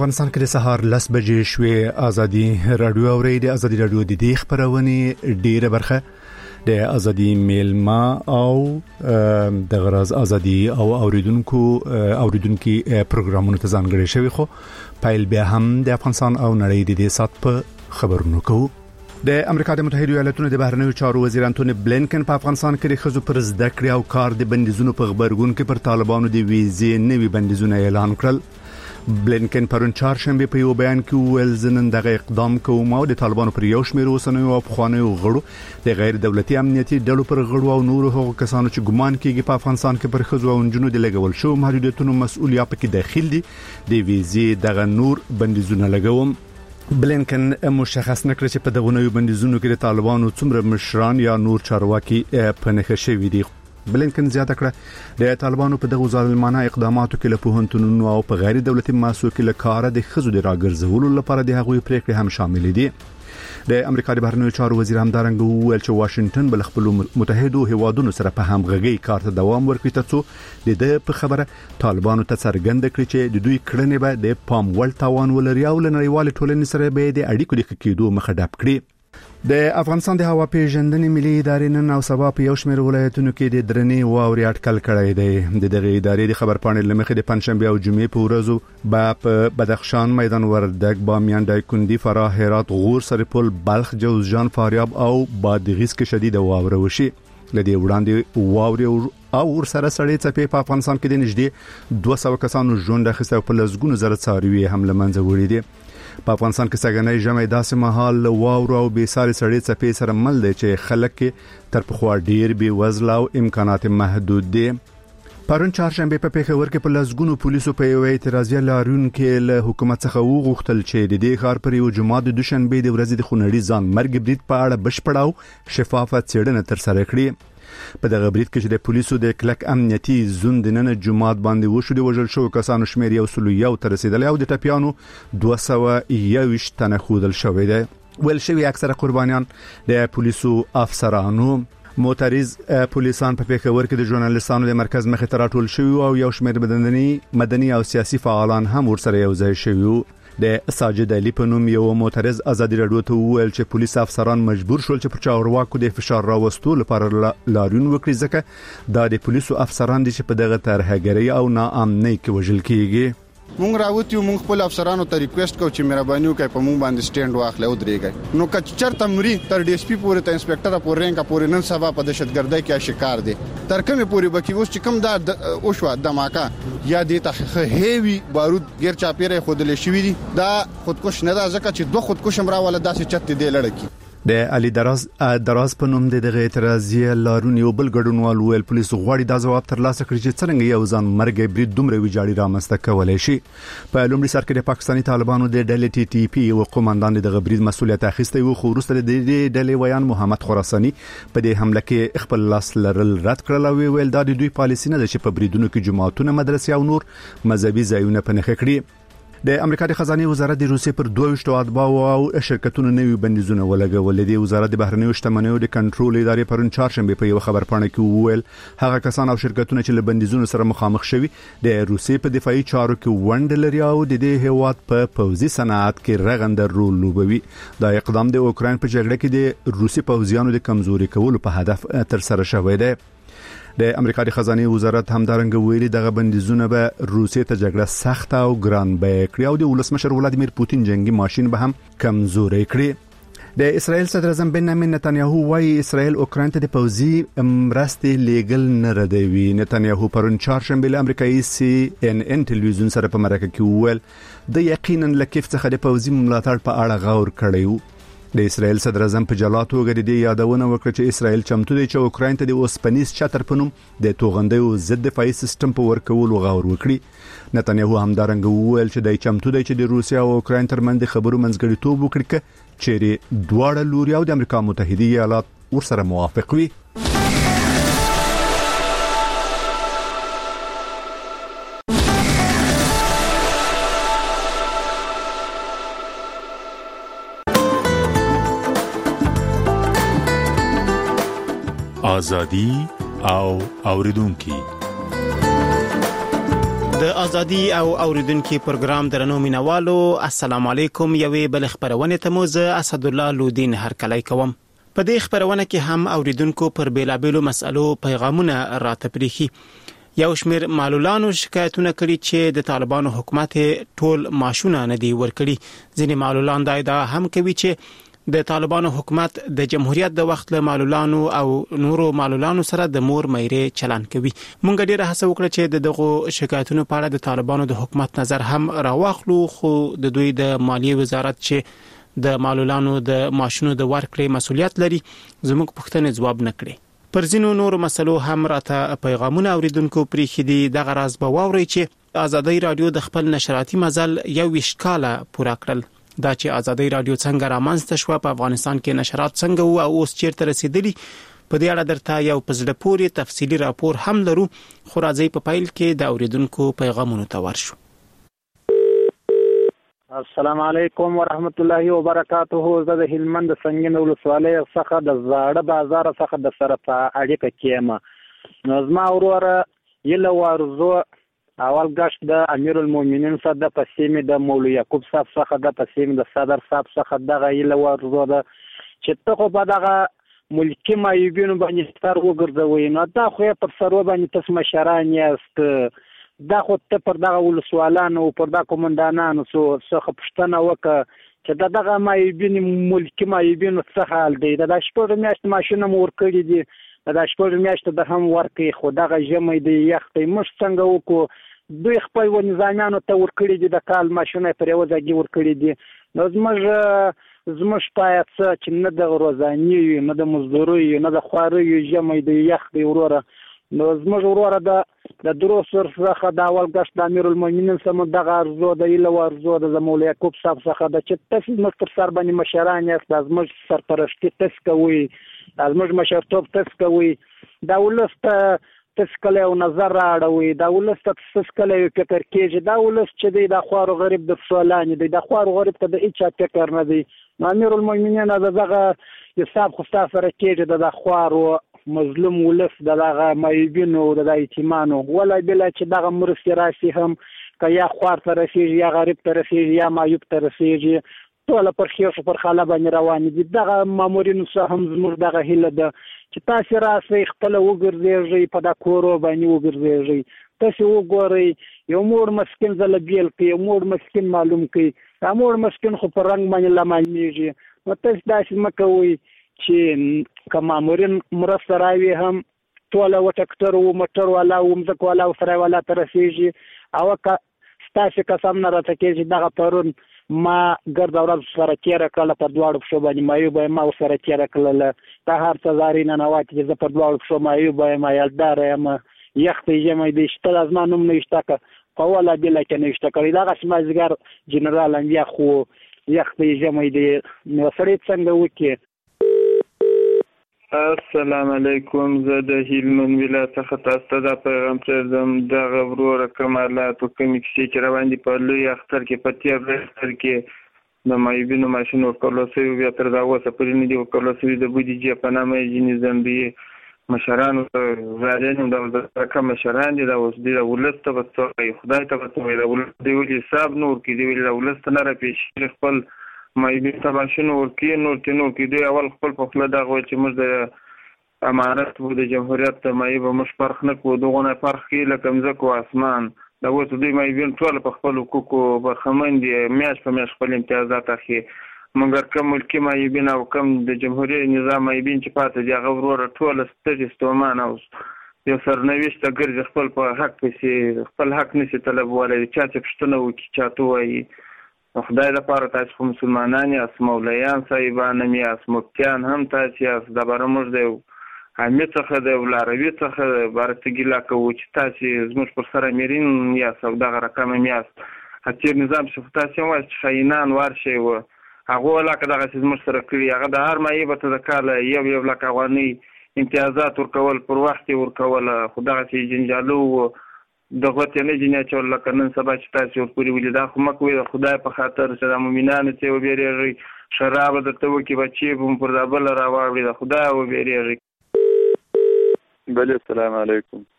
افغانستان کې د سهار 10 بجې شوې ازادي رادیو اوري د ازادي رادیو د دې خبرونه ډیره برخه د ازادي میلما او د غرض ازادي او اوریدونکو پروګرامونو ته ځانګړي شوی خو پایل به هم د افغانستان او نړۍ د دې سات په خبرونو کوو. د امریکا د متحده ایالاتونو د بهرنیو چارو وزیر انټونی بلینکن په افغانستان کې د خزو پر زده کړې او کار د بندیزونو په خبرګون کې پر طالبانو د ویزې نوي بندیزونه اعلان کړل. بلینکن پرون چهارشنبه په یو بیان کې ویل زنن دغه اقدام کوم او د طالبانو پر یو شمېر اوسنیو او پخوانیو غړو د غیر دولتي امنیتي ډلو پر غړو او نورو هغو کسانو چې ګمان کیږي په افغانستان کې پر خزو او انجونو د لګول شو محدودیتونو مسؤلیت پکې داخل دي د ویزې دغه نور بندیزونه لګوم. بلینکن مشخص نکړ چې په دغه نوې بندیزونو کې د طالبانو څومره مشران یا نور چارواکي په نښه شوي دي. بلینکن زیاته کړه د طالبانو په دغه ظالمانه اقداماتو کې له پوهنتونونو او په غیر دولتي مؤسسو کې له کار د خزو د راګرځولو لپاره د هغوی پریکړې هم شامل دي. د امریکا د بهرنیو چارو وزیر همدارنګه وویل چې واشنگټن بل خپل متحدو هیوادونو سره په همغږي کار ته دوام ورکړي ترڅو د په خبره طالبانو ته څرګند کړي چې د دوی کړنې به د پام وړ تاوان ولري او لنړیوال ټولنې سره به د اړیکو د کېدو مخه ډب کړي. د افغانستان د هوا پیژندنې ملي ادارې نن او سبا په یو شمېر ولایتونو کې د درنې واورې اټکل کړی دی. د دغه ادارې د خبرپاڼې لمخې د پنځشنبه او جمعې په ورځو په بدخشان، میدان وردګ، بامیان، دایکنډي، فراه، هرات، غور، سرپل، بلخ، جوزجان، فاریاب او بادغیس کې شدید واوره وشي. لدی وړاندې واورې او ورسره سړې څپې په افغانستان کې د نږدې 200 کسانو ژوند اخیسته او په لسګونو زره څاروي هم له منځه وړي دي. په افغانستان کې سګنۍ ژمي داسې مهال واورو او بې ساري سړې څپې سره مل دي چې خلک تر پخوا ډیر بې وزله او امکانات محدود دي. پرون چهارشنبه په پیښور کې په لسګونو پولیسو په یو اعتراضي لاریون کې له حکومت څخه وغوښتل چې د دې ښار پر یو جمعه د دوشنبه د ورځې د خونړي ځان مرګ برید په اړه بشپړ او شفافه څېړنه ترسره کړي. په دغه برید کې چې د پولیسو د کلک امنیتي زون د نن جمعه باندې وشو د وژل شو کسانو شمېر یو سلو یو تر رسیدلی او د ټپیانو 221 تنه ښودل شوی دی. ویل شوی اکثره قربانیان د پولیسو افسرانو. معترض پولیسان په پیښور کې د ژورنالیستانو د مرکز مخې ته راټول شوي او یو شمېر مدني او سیاسي فعالان هم ورسره یو ځای شوي. د ساجد علي په نوم یو معترض ازادي رادیو ته وویل چې پولیس افسران مجبور شول چې پر چارواکو د فشار راوستلو لپاره لاریون وکړي ځکه دا د پولیسو افسران دي چې په دغه ترهګرۍ او ناامنۍ کې وژل کیږي. مونږ راوتی مونږ خپل افسرانو ته ریکوست کوو چې مهرباني وکړئ په مونږ باندې سټیند واخلئ او درېږئ. نو که چرته مري تر ډي اس پی پورې ته انسپکټر پورې رینګه پورې نن سبا په دهشتګردۍ کې شکار دي تر کومه پورې بکی اوس چې کوم دا او شو دماکا یا د ته هیوی بارود غیر چاپیره خودل شوی دي دا خودکش نه دا ځکه چې دوه خودکش امراواله داسې چت دی لړکی. د علي دراز په نوم د اعتراضي لارون یو بل ګډونوال ویل پولیس غواړي دا ځواب ترلاسه کړي چې څنګه یو ځان مرګ برید دومره ویجاړي رامنځته کولای شي. په لومړي سر کې د پاکستاني طالبانو د ډلې ټي ټي پی او قوماندان د برید مسؤلیت اخیسته و خو وروسته د ډلې ویان محمد خراساني په دې حمله کې خپل لاس لرل رد کړل او ویل دا د دوی پالیسی نه ده چې په بریدونو کې جماعتونه، مدرسې او نور مذهبي ځایونه په نښه کړي. د امریکا د خزانه وزارت د روسیې پر 22 اتباع او شرکتونو نوي بندیزونه ولګول دي. وزارت د بهرنیو شتمنیو د کنټرول ادارې پرون چهارشنبه په یو خبرپاڼه کې وویل هغه کسان او شرکتونه چې له بندیزونو سره مخامخ شوي د روسیې په دفاعي چارو کې ونډه لري او د دې هیواد په پوځي صنعت کې رغنده رول لوبوي. دا اقدام د اوکراین په جګړه کې د روسي پوځیانو د کمزوري کولو په هدف تر سره شوی دی. د امریکا د خزانه وزارت همدارنګه ویلي دغه بندیزونه به روسیې ته جګړه سخت او ګران بیه کړي او د ولسمشر ولادیمیر پوتین جنگي ماشين به هم کمزوري کړي. د اسرائیل صدر اعظم بنیامین نتنیاهو وايي اسرائیل اوکراین ته د پوځي مرستې لیګل نه ردوي. نتنیاهو پرون چهارشنبه له امریکایي CNN ټلویزیون سره په مرکه کې وویل د یقینا لکیف څخه د پوځي ملاتړ په اړه غور کړی. د اسرائیل صدر اعظم په جلا توګه د یادونه وکړه چې اسرائیل چمتو دی چې اوکراین ته د اوسپنیز چتر په نوم د توغندیو ضد دفاعي سیستم په ورکولو غور وکړي. نتنیاهو همدارنګه وویل چې د چمتو دی چې د روسیا او اوکراین ترمنځ د خبرو منځګړیتوب وکړي چې دواړه لوري او د امریکا متحده ایالات ورسره موافق وي. ازادي او اوریدونکو د ازادي او اوریدونکو پروګرام درنو مینوالو السلام علیکم. یوې بل خبرونه ته مو زه اسد الله لودین هرکلی کوم. په دې خبرونه کې هم اوریدونکو پر بیلابیلو مسالو پیغامونه راته پریخي. یو شمیر معلولانو شکایتونه کړي چې د طالبانو حکومت ټول معاشونه نه دی ورکړي. ځینې معلولان دا ادعا هم کوي چې د طالبانو حکومت د جمهوریت د وخت له معلولانو او نورو معلولانو سره د مور مېره چلن کوي. مونږ ډیره هڅه وکړه چې دغه شکایتونو په اړه د طالبانو د حکومت نظر هم راواخلو، خو د دوی د مالیې وزارت چې د معلولانو د معاشونو د ورکړې مسولیت لري زموږ پوښتنې ځواب نه کړي. پر ځینو نورو مسلو هم راته پیغامونه اوریدونکو پریخي دي. دغه راز به واوري چې ازادي رادیو د خپل نشراتي مزل 21 کاله پوره کړل. دا چې ازادي رادیو څنګه رامنځته شو، په افغانستان کې نشرات څنګه وو او اوس چیرته رسیدلی، په دې اړه درته یو پزړه پوري تفصیلی راپور هم لرو. خو راځي په پایل کې د اوریدونکو پیغامونو ته ورشو. السلام علیکم ورحمت الله وبرکاته. زه د هلمند سنگین ولسوالۍ څخه د زاړه بازار څخه د سره په اړیکه کې نو زما وروره یله ورزو اول گشت د امیر المؤمنین صاحب د پسیمه د مولوی یعقوب صاحب څخه د پسیمه د صدر صاحب څخه دغه یله ورزو د چې ته په دغه ملکی مایوبینو باندې ستر وګرځوي. نو دا خو پر سرو باندې تاسو مشران یاست، دا خو ته پر دغه ولسوالانو او پر دغه کومندانانو څخه پښتنه وکړه چې دغه مایوبین ملکی مایوبینو څخه حل دی. دا شپږ میاشتې ماشینه مور کړی دي، دا شپږ میاشتې د هم ورکې، خو دغه ژمې دی یخته مش څنګه وکړو. دوی خپل و نظامیانو ته ورکړي دي د کال ماشینه پر یو ځای ورکړي دي. نو زموږ پایت چې نه د روزاني نه د مزدوري نه د خواري ژمې دی یخته وروره. نو زموږ وروره د دروس څخه د اول گشت د امیر المؤمنین سم دغه ارزو د ایله ورزو د مولوی یعقوب صاحب څخه د چې تاسو مستر سر باندې مشران یاست، زموږ سرپرستی تاسو کوي، زموږ مشرتوب تاسو کوي، دا ولست تاسو کله او نظر راړوي، دا ولست تاسو کله فکر کېږي، دا ولست چې دی د خوارو غریب د سوالانی دی، د خوارو غریب ته د هیڅ فکر نه دی. امیر المؤمنین دغه حساب خو تاسو سره کېږي د خوارو مظلوم ولس دغه مایوبینو د ایتمانو ولا بلا چې دغه مرستې راشي هم که یا خوار ته رسیږي یا غریب ته رسیږي یا مایوب ته رسیږي، ټول پر خیر پر خاله باندې روان دي. دغه مامورینو سره هم زموږ دغه هیله ده چې تاسو راسئ خپل وګرځئ، په دا کورو باندې وګرځئ، تاسو وګورئ یو مور مسکین زله بیل کې، یو مور مسکین معلوم کې، دا مور مسکین خو پر رنگ باندې لمانېږي. نو تاسو داسې مکوئ چې که مامورین مرسته راوي هم ټول و ټکټر و موټر والا و مځک والا و سرای والا ته رسیږي، او که ستاسو قسم نه راته کېږي دغه پرون ما ګرد ورځ سره تېره کړله، پر دواړو پښو باندې مایوبه یم، ما ورسره تېره کړله، دا هر څه زاري ننواتې چې زه پر دواړو پښو مایوبه یم، یلداره یم، یخته ژمی دی، شته زما نوم نه شته که په ولا بله کې نه شته کړی. دغسې مازدیګر جنرال انبیا خو یخته ژمی دی، نو سړی څنګه وکړي. السلام علیکم. زه د هلمند ولایت څخه تاسو ته دا پیغام پرېږدم. دغه وروره کوم حالات په کومې کیسې چې روان دي په لوی اختر کې، په تېر اختر کې د مایوبینو ماشین ورکولو شوي، بیا تر دا اوسه پورې نه دي ورکولو شوي. د بودیجې په نامه یې ځینې ځنډوي مشرانو ته زاریان هم د رقم مشران دي، دا اوس دوی د ولس ته به څه وایي، خدای ته به څه وایي، د ولس دوی ولې حساب نه ورکوي، دوی ولې د ولس ته نه راپېښېږي خپل مایوبین ته ماشین ورکوي، نور کې دوی اول خپل په خوله دغه وایي چې موږ د امارت و د جمهوریت د مایې به موږ فرق نه کوو، دغونه فرق کوي لکه مځکه و اسمان. د اوس دوی مایوبین ټول په خپل حقوقو برخمن دي، میاشت په میاشت خپل امتیازات اخلي، مګر کم ملکي مایوبین او کم د جمهوریت نظام مایوبین چې پاتې دي هغه وروره ټوله ستړي ستومان او یو سرنوشته ګرځي، خپل په حق پسې خپل حق نشي طلبولی، چا چې پوښتنه وکړي چا ته وایي. خدای لپاره تاسو خو مسلمانان یاست، مولیان صاحبان هم یاست، مفتیان هم تاسو یاست، دا بره موږ د حامد څخه د لاروي څخه بارته ګیله کوو چې تاسو زموږ پر سر امیرین یاست او دغه رقم هم یاست. تیر نظام چې تاسو هم وایاست چې خاینان ورشئ و هغه لکه دغسې زموږ سره کړي، هغه د هر مایې به ته د کاله یو لک افغانۍ امتیازات ورکول، پر وخت یې ورکول، خو دغسې جنجالو و د غوتې نه ځینې اچول لکه نن سبا چې تاسې ورپورې ولي. دا خو مه کوئ د خدای په خاطر چې د مؤمنانو څخه وبېرېږئ، شراب به درته وکړي، بچې به مو پر دا بله راواړي، د خدای وبېرېږئ. بله السلام علیکم.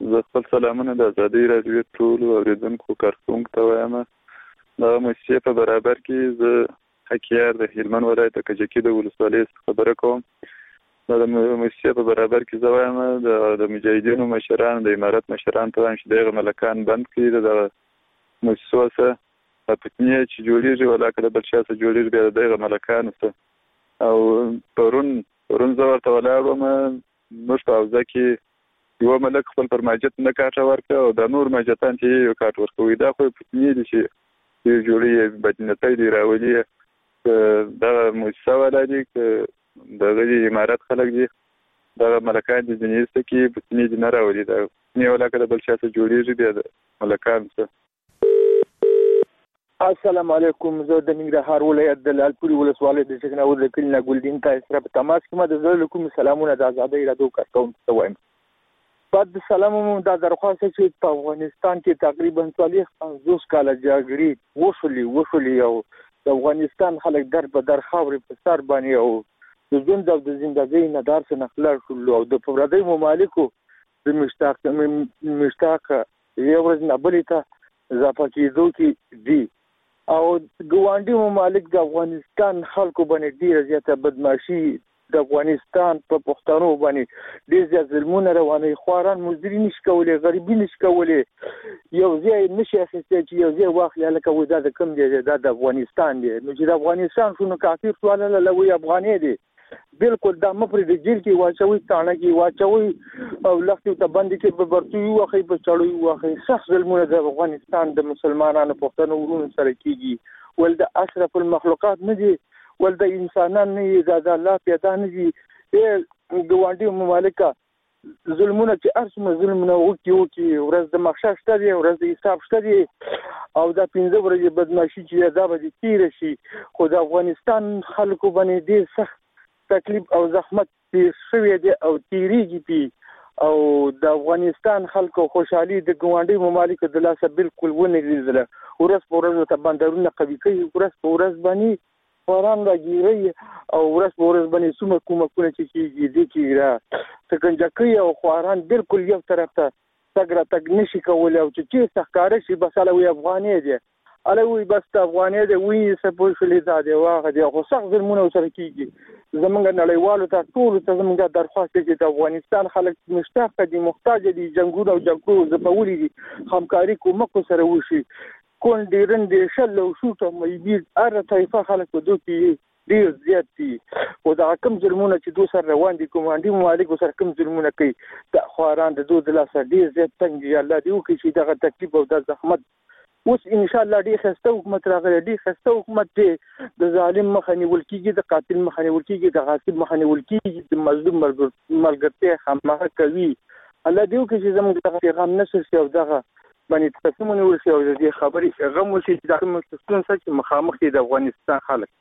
زه خپل سلامونه د ازادي راډیو ټول اوریدونکو کارکونکو ته وایم. د مؤسسې په برابر کې زه حکیار د هلمند ولایت د کجکي د ولسوالۍ خبره کوم. د مؤسسې په برابر کې زه وایم د مجاهدینو مشران د امارت مشران ته وایم چې دغه ملکان بند کړي. د مؤسسو سره فتنې چې جوړېږي ولاکه د بل چا سره جوړېږي بیا دغه ملکانو سره. او پرون زه ورته ولاړ وم، موږ په حوزه کې یو ملک خپل پر ماجت نه کاټه ورکړه او د نور ماجتان چې یو کاټ ورکوي. دا خو فتنې دي چې جوړې بدنتۍ دي راولي. دغه مؤسسه والا دي دغه امارت خلک دي، دغه ملکان دي ځینې کې فتنې دي نه راولي. دا فتنې ولاکه د بل چا سره جوړېږي بیا د ملکانو سره. السلام علیکم. زه د ننګرهار ولایت د لعلپورې ولسوالۍ د چکناور د کلي نه ګلدین تاسو سره په تماس کې. ما د زړه له کومې سلامونه د ازادۍ راډیو کارکونکو ته وایم. بعد سلام دا درخواست چې په افغانستان کې تقریبا 50 کاله جګړې وشولې او د افغانستان خلک در په در خاورې په سر باندې او د ژوند او د ژوندۍ نه دار څخه نخلار شول او د پردي ممالکو د مشتاق یو ورځ نه بلې ته اضافه کېدو کې دي او ګاونډي ممالک د افغانستان خلکو باندې ډیره زیاته بدمعشي، د افغانستان په پښتنو باندې ډیر زیات ظلمونه روانوي. خواران مزدوري نشي کولی، غریبي نشي کولی، یو ځای نشي اخیستی چې یو ځای واخلي هلکه وایي دا د کوم دی؟ دا د افغانستان دی. نو چې د افغانستان شو نو کافر شو هلله وایي افغانۍ دی. بالکل دا مه پرېږدئ، جیل کې واچوئ، تاڼه کې واچوئ او لښتې ته بندې کې په برتو ووهئ، په چړو ووهئ. سخت ظلمونه د افغانستان د مسلمانانو پښتنو ورونو سره کېږي. ول د اشرف المخلوقات نه دي، ول د انسانان نه دي، د الله پیدا نه دي. ګاونډي ممالکه ظلمونه چې هر څومره ظلمونه وکړي، ورځ د محشر شته دی، ورځ د حساب شته دی او دا 15 ورځې بدمعشي چې دا به تېره شي. خو د افغانستان خلکو باندې ډېر سخت تکلیف او زحمت تیر شوی دی او تیریږي پی او د افغانستان خلکو خوشحالي د ګاونډي ممالکو د لاسه بالکل ونه لیدله. ورځ په ورځ ته بندرونه قوي کوي، ورځ په ورځ باندې خواران راګیري او ورځ په ورځ باندې څومره کومکونه چې کېږي دې کې را سکنجه کوي او خواران بالکل یو طرف ته تګ راتګ نشي کولی او چې چېرته ښکاره شي بس هله وایي افغانۍ دی، هله وایي بس د افغانۍ دی، وایي څه پوه شولې دا دی واغه دی. خو سخت ظلمونه ورسره کېږي. زمونږ نړیوالو ته ټولو ته زمونږ درخواست دی چې د افغانستان خلک مشتاق دي، محتاج دي، جنګونه او جګړو ځپولي دي، همکاري کومک سره وشي. کونډې رنډې شل او شوټ او میبیر هره طایفه خلک په دو کې ډېر زیات دي. خو دغه کوم ظلمونه چې دو سره روان دي، ګاونډي ممالکو سره کوم ظلمونه کوي، د خواران د دو د لاسه ډېر زیات تنګ دي. الله دې وکړي چې دغه تکلیف او د زحمت اوس ان شاء الله ډېر ښایسته حکومت راغلی، ډېر ښایسته حکومت دی. د ظالم مخه نیول کېږي، د قاتل مخه نیول کېږي، د غاصب مخه نیول کېږي، د مظلوم ملګرتیا خامخا کوي. الله دې وکړي چې زموږ دغه پیغام نشر شي او دغه باندې تصمیم ونیول شي او د دې خبرې غم وشي چې دا کوم ستونزه چې مخامخ دي د افغانستان خلک.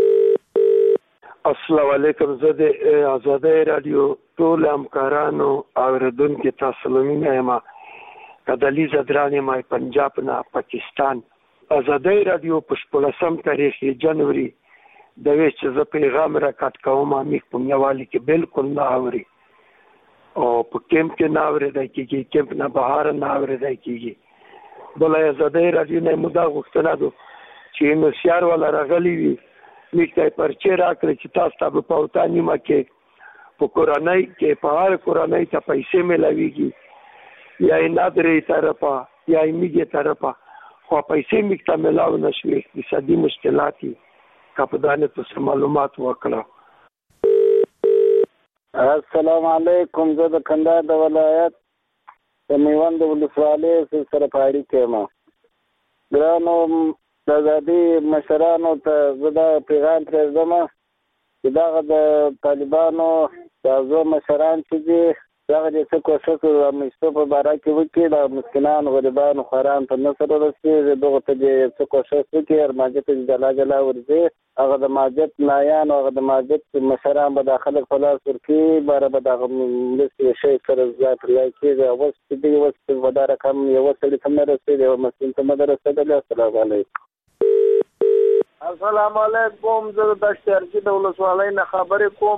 السلام علیکم. زه د ازادۍ راډیو ټول همکارانو او اوریدونکو ته سلامونه یم. کدلی زدرانی مای پنجاب نه پاکستان. ازادۍ راډیو په 16 تاریخ جنوري د ویش چې زه پیغام راکټ کوم امي په میوالي کې بالکل نه اوري او په کیمپ کې نه اورېدای کېږي، کیمپ نه بهر نه اورېدای کېږي. بل ازادۍ راډیو نه مودا غوښتنه ده چې نو سیار ولا راغلي وي میته پرچې راکړي چې تاسو ته په پوتانی ما کې په کورنۍ کې په هر کورنۍ ته پیسې ملاويږي یا نادرې طرفه یا میږي طرفه خو پیسې میکته ملاو نشوي. اقتصادي مشکلات کاپدانه ته معلومات وکړه. السلام علیکم. زه د کندهار د ولایت د میوند ولسوالۍ سره په اړیکه یم. ګرانو د ازادي مشرانو ته زه دا پیغام پرېږدم چې دغه د طالبانو د مشران چې دي دغه د څه کوښښ رامنځته په باره کې وکړي، د مسکینانو غریبانو خوارانو ته نه سره رسېږي، دغو ته دې څه کوښښ وکړي، هر ماجت ته جلا جلا ورځي. هغه د ماجت نایان او هغه د ماجت مشران به دا خلک په لاس ورکړي، باره به دغه مرستې شی سره ځای پر ځای کېږي. اوس چې دی اوس په دا رقم یوه سړي ته نه رسېږي، یوه مسکین ته نه رسېدلی. السلام علیکم. السلام علیکم. زه د دشت ارچي د ولسوالۍ نه خبرې کوم.